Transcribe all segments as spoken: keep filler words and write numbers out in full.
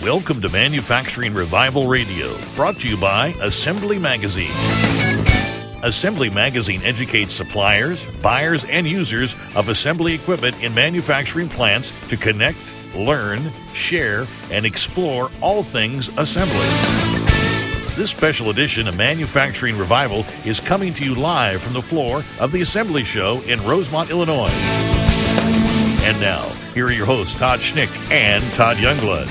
Welcome to Manufacturing Revival Radio, brought to you by Assembly Magazine. Assembly Magazine educates suppliers, buyers, and users of assembly equipment in manufacturing plants to connect, learn, share, and explore all things assembly. This special edition of Manufacturing Revival is coming to you live from the floor of the Assembly Show in Rosemont, Illinois. And now, here are your hosts, Todd Schnick and Todd Youngblood.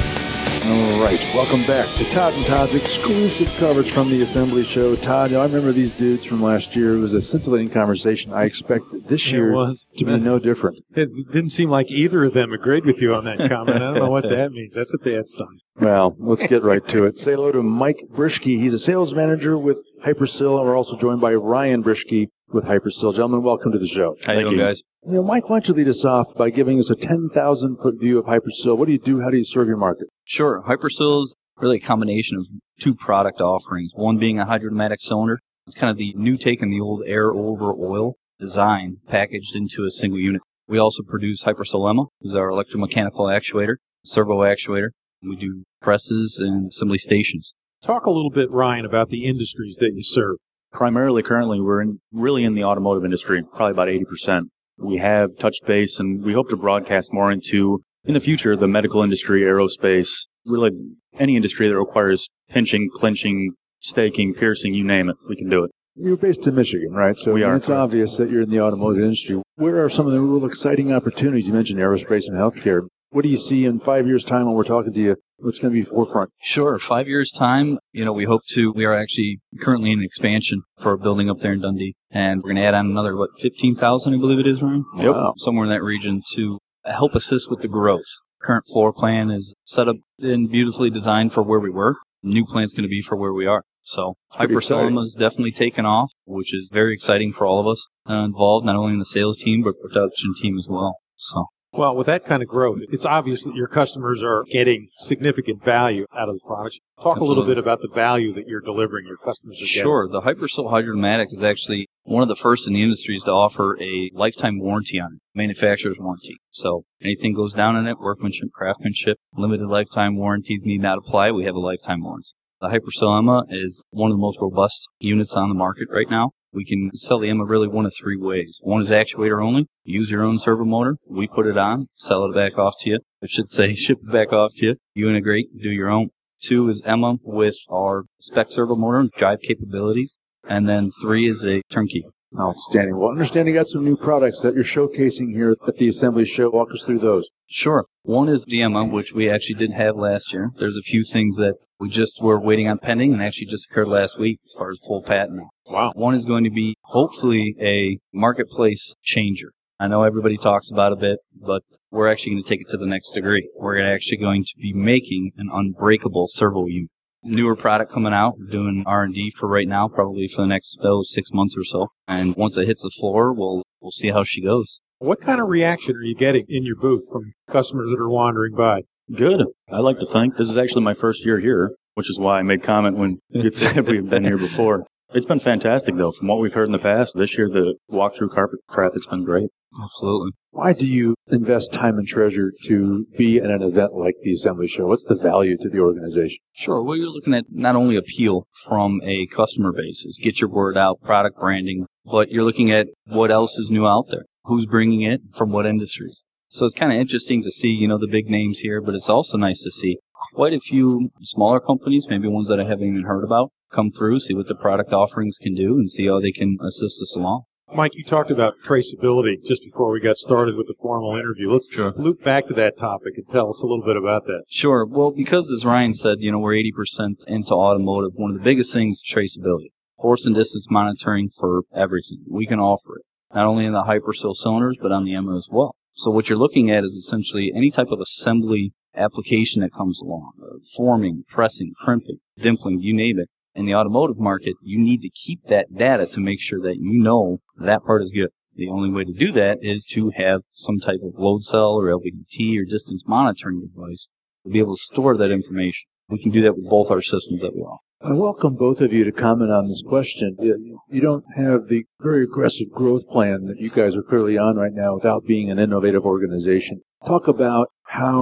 All right, welcome back to Todd and Todd's exclusive coverage from the Assembly Show. Todd, I remember these dudes from last year. It was a scintillating conversation. I expect this year it was. to be no different. It didn't seem like either of them agreed with you on that comment. I don't know what that means. That's a bad sign. Well, let's get right to it. Say hello to Mike Brischke. He's a sales manager with Hypersil, and we're also joined by Ryan Brischke with Hypersil. Gentlemen, welcome to the show. How you doing, guys? You know, Mike, why don't you lead us off by giving us a ten thousand foot view of Hypersil? What do you do? How do you serve your market? Sure. Hypersil is really a combination of two product offerings, one being a hydromatic cylinder. It's kind of the new take on the old air over oil design packaged into a single unit. We also produce Hypersil Emma, which is our electromechanical actuator, servo actuator. We do presses and assembly stations. Talk a little bit, Ryan, about the industries that you serve. Primarily, currently, we're in, really in the automotive industry, probably about eighty percent. We have touched base, and we hope to broadcast more into, in the future, the medical industry, aerospace, really any industry that requires pinching, clinching, staking, piercing, you name it, we can do it. You're based in Michigan, right? So we are. It's obvious that you're in the automotive industry. Where are some of the real exciting opportunities? You mentioned aerospace and healthcare. What do you see in five years' time when we're talking to you? What's going to be forefront? Sure. Five years' time, you know, we hope to, we are actually currently in expansion for a building up there in Dundee. And we're going to add on another, what, fifteen thousand, I believe it is, Ryan? Yep. Wow. Somewhere in that region to help assist with the growth. Current floor plan is set up and beautifully designed for where we were. The new plan's going to be for where we are. So Hypersil is definitely taken off, which is very exciting for all of us uh, involved, not only in the sales team, but production team as well. So. Well, with that kind of growth, it's obvious that your customers are getting significant value out of the products. Talk Absolutely. a little bit about the value that you're delivering your customers are getting. Sure. The Hypersil Hydromatic is actually one of the first in the industries to offer a lifetime warranty on it, manufacturer's warranty. So anything goes down in it, workmanship, craftsmanship, limited lifetime warranties need not apply. We have a lifetime warranty. The Hypersil Emma is one of the most robust units on the market right now. We can sell the Emma really one of three ways. One is actuator only. Use your own servo motor. We put it on, sell it back off to you. I should say ship it back off to you. You integrate, do your own. Two is Emma with our spec servo motor and drive capabilities. And then three is a turnkey. Outstanding. Well, I understand you got some new products that you're showcasing here at the Assembly Show. Walk us through those. Sure. One is the Emma, which we actually did have last year. There's a few things that we just were waiting on pending and actually just occurred last week as far as full patent. Wow. One is going to be hopefully a marketplace changer. I know everybody talks about it a bit, but we're actually going to take it to the next degree. We're actually going to be making an unbreakable servo unit. Newer product coming out. We're doing R and D for right now, probably for the next oh, six months or so. And once it hits the floor, we'll we'll see how she goes. What kind of reaction are you getting in your booth from customers that are wandering by? Good. I like to think this is actually my first year here, which is why I made comment when you said we've been here before. It's been fantastic, though. From what we've heard in the past, this year the walk-through carpet traffic's been great. Absolutely. Why do you invest time and treasure to be at an event like the Assembly Show? What's the value to the organization? Sure. Well, you're looking at not only appeal from a customer basis, get your word out, product branding, but you're looking at what else is new out there, who's bringing it, from what industries. So it's kind of interesting to see, you know, the big names here, but it's also nice to see quite a few smaller companies, maybe ones that I haven't even heard about, come through, see what the product offerings can do, and see how they can assist us along. Mike, you talked about traceability just before we got started with the formal interview. Let's sure. loop back to that topic and tell us a little bit about that. Sure. Well, because as Ryan said, you know, we're eighty percent into automotive. One of the biggest things is traceability. Force and distance monitoring for everything. We can offer it, not only in the Hypersil cylinders, but on the Emma as well. So what you're looking at is essentially any type of assembly application that comes along, uh, forming, pressing, crimping, dimpling, you name it. In the automotive market, you need to keep that data to make sure that you know that part is good. The only way to do that is to have some type of load cell or L V D T or distance monitoring device to be able to store that information. We can do that with both our systems that we offer. I welcome both of you to comment on this question. You don't have the very aggressive growth plan that you guys are clearly on right now without being an innovative organization. Talk about how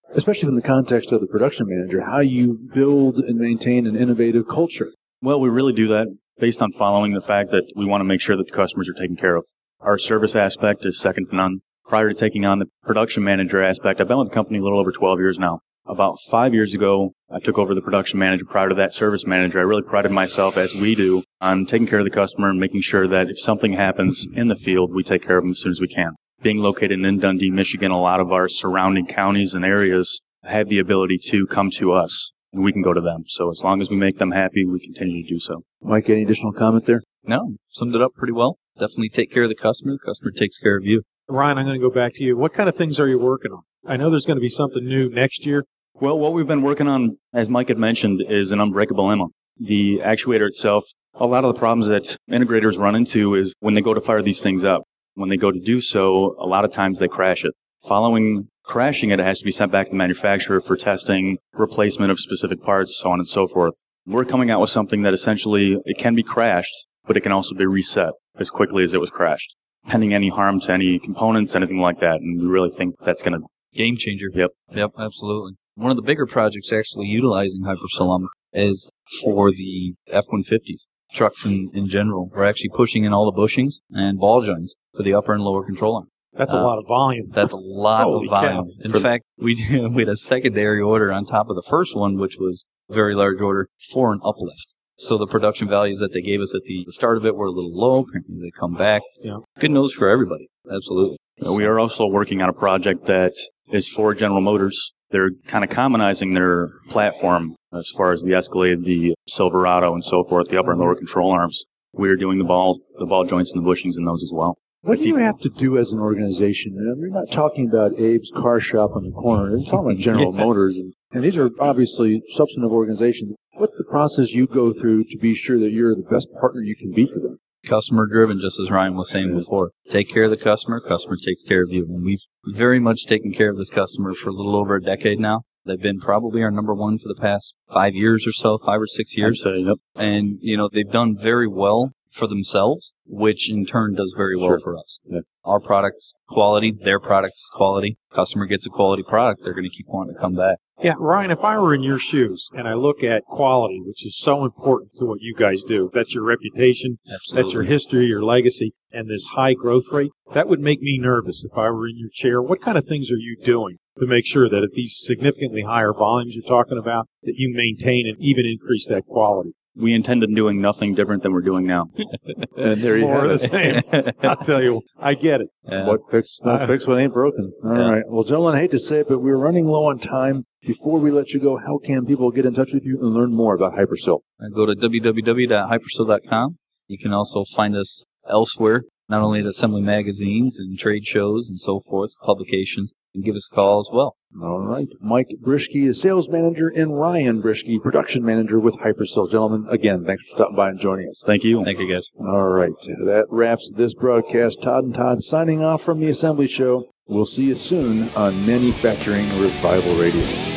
especially in the context of the production manager, how you build and maintain an innovative culture. Well, we really do that based on following the fact that we want to make sure that the customers are taken care of. Our service aspect is second to none. Prior to taking on the production manager aspect, I've been with the company a little over twelve years now. About five years ago, I took over the production manager. Prior to that, service manager. I really prided myself, as we do, on taking care of the customer and making sure that if something happens in the field, we take care of them as soon as we can. Being located in Dundee, Michigan, a lot of our surrounding counties and areas have the ability to come to us, and we can go to them. So as long as we make them happy, we continue to do so. Mike, any additional comment there? No, summed it up pretty well. Definitely take care of the customer. The customer takes care of you. Ryan, I'm going to go back to you. What kind of things are you working on? I know there's going to be something new next year. Well, what we've been working on, as Mike had mentioned, is an unbreakable M M. The actuator itself, a lot of the problems that integrators run into is when they go to fire these things up. When they go to do so, a lot of times they crash it. Following crashing it, it has to be sent back to the manufacturer for testing, replacement of specific parts, so on and so forth. We're coming out with something that essentially, it can be crashed, but it can also be reset as quickly as it was crashed, pending any harm to any components, anything like that. And we really think that's going to... Game changer. Yep. Yep, absolutely. One of the bigger projects actually utilizing Hypersil is for the F one fifties, trucks in, in general. We're actually pushing in all the bushings and ball joints for the upper and lower control arm. That's a uh, lot of volume. That's a lot Holy of volume. Cow. In for fact, we, we had a secondary order on top of the first one, which was a very large order for an uplift. So the production values that they gave us at the start of it were a little low. Apparently they come back. Yeah. Good news for everybody. Absolutely. We are also working on a project that is for General Motors. They're kind of commonizing their platform as far as the Escalade, the Silverado, and so forth, the upper and lower control arms. We are doing the ball, the ball joints and the bushings in those as well. What do you have to do as an organization? We're not talking about Abe's car shop on the corner. We're talking about General Motors. And, and these are obviously substantive organizations. What's the process you go through to be sure that you're the best partner you can be for them? Customer driven, just as Ryan was saying before. Take care of the customer, customer takes care of you. And we've very much taken care of this customer for a little over a decade now. They've been probably our number one for the past five years or so, five or six years. I'd say, yep. And, you know, they've done very well for themselves, which in turn does very well sure. for us. Yeah. Our product's quality, their product's quality. Customer gets a quality product, they're going to keep wanting to come back. Yeah, Ryan, if I were in your shoes and I look at quality, which is so important to what you guys do, that's your reputation, Absolutely. That's your history, your legacy, and this high growth rate, that would make me nervous if I were in your chair. What kind of things are you doing to make sure that at these significantly higher volumes you're talking about, that you maintain and even increase that quality? We intend on doing nothing different than we're doing now. And there you More have of the it. same. I'll tell you, I get it. Yeah. What fix? No Uh, fix what ain't broken. All yeah. right. Well, gentlemen, I hate to say it, but we're running low on time. Before we let you go, how can people get in touch with you and learn more about Hypersil? Go to w w w dot hypersil dot com. You can also find us elsewhere, not only at Assembly magazines and trade shows and so forth, publications, and give us a call as well. All right. Mike Brischke is sales manager, and Ryan Brischke, production manager with Hypersil. Gentlemen, again, thanks for stopping by and joining us. Thank you. Thank you, guys. All right. That wraps this broadcast. Todd and Todd signing off from the Assembly Show. We'll see you soon on Manufacturing Revival Radio.